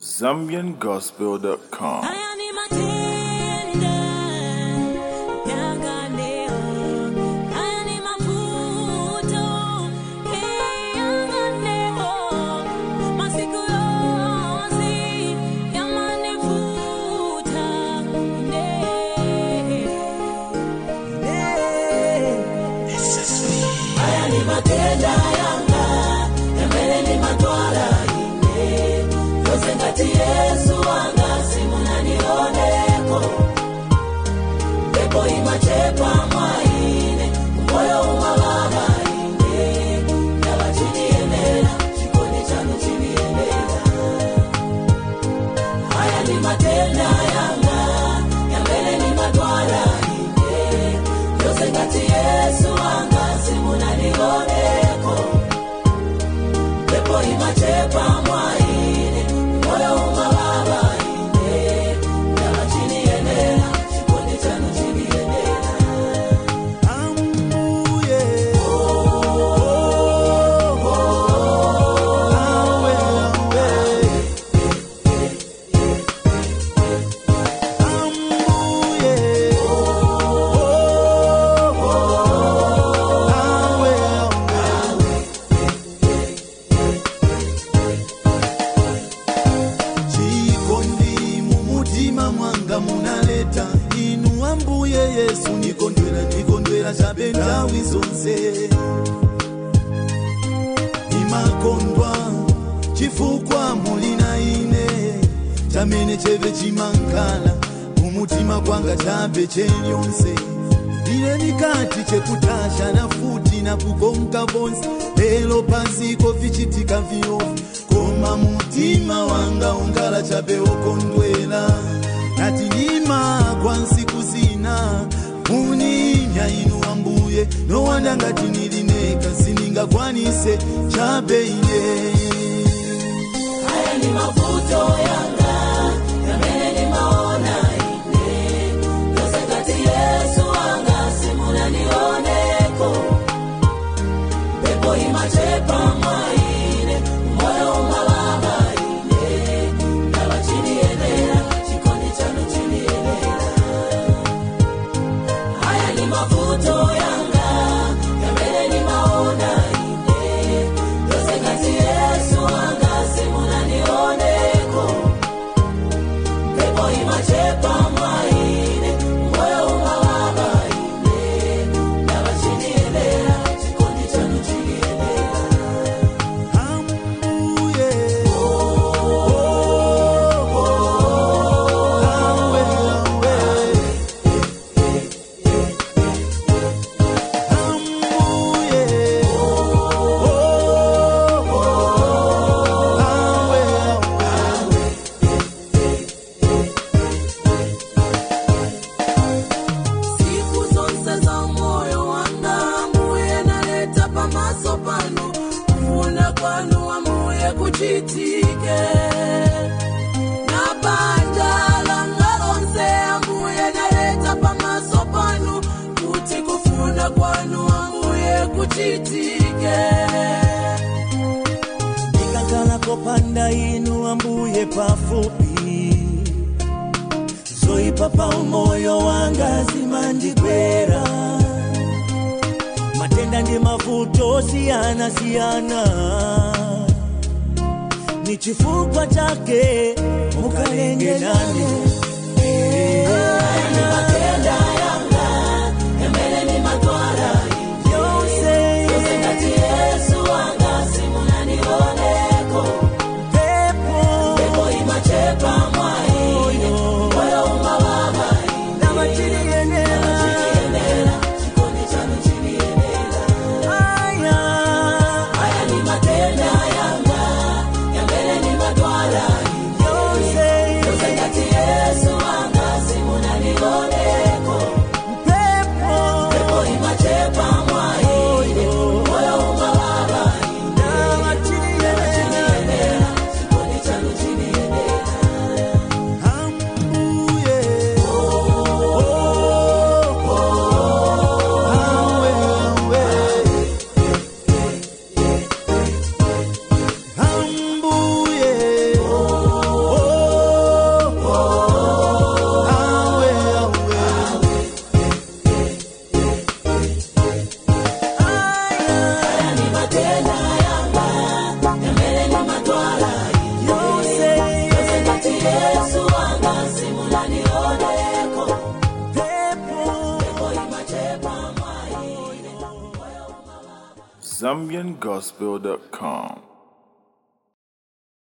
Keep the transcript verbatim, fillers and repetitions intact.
Zambian Gospel dot com. Yesu anga simuna nioneko Bebo imachepa mwaine Moyo umababa ine Yaba chini enela Chikoni chanu chini enela Haya ni matenda yanga Yambele ni matwala ine Yose ngati Yesu anga simuna nioneko Bebo imachepa mwaine Moyo umababa ine Yaba chini enela Chikoni chanu chini enela Ambuye Oh, oh, oh Awe, awe Ambuye Oh, oh, oh Awe, awe Chikondi mumutima mwanga munaleta inu Ambuye Yesu nikondwera nikondwera chabe nthawi zonse Imakondwa chifukwa muli na ine chamene cheve chimankhala mumutima kwanga chabe chenionse ine nikati chekutasha na futi na kukonka vonse lelo paziko vichitika viofi koma mutima wanga ungala chabe okondwela nati nima kwa nsiku zina muninya inu Ambuye no wanda ngati nilineka sininga kwanise chabe ine Haya ni mafuto yanga Yamene ni maona ine Yose ngati Yesu anga simuna nioneko Bebo imachepa mwaine Moyo umababa ine Yaba chini enela Chikoni chanu chini enela Haya ni mafuto yanga Yamene ni maona ine Yose ngati Yesu anga simuna nioneko Bebo imachepa mwaine Moyo umababa ine Yaba chini enela Chikoni chanu chini enela Ambuye Oh, oh, oh awe awe Ambuye Oh, awe awe siku zonse za moyo wanga Ambuye naleta pamaso panu kufuna kwanu Ambuye kuchitike na banja langa lonse Ambuye naleta pamaso panu kuti kufuna kwanu Ambuye kuchitike Nikakala kopanda inu Ambuye pafupi Zoipa pa umoyo wanga zimandikwera Matenda ndi mavuto siyana siyana Ni chifukwa chake mukalenge nami Haya ni matenda yanga Yamene ni matwala Yose Yose ngati Yesu anga simuna nioneko pepo Bebo imachepa mwaine Moyo umababa ine na machini yenela Chini enela Chikoni chanu chini enela Aya Haya ni matenda yanga Yamene ni matwala ine Yose Yose ngati Yesu zambian gospel dot com.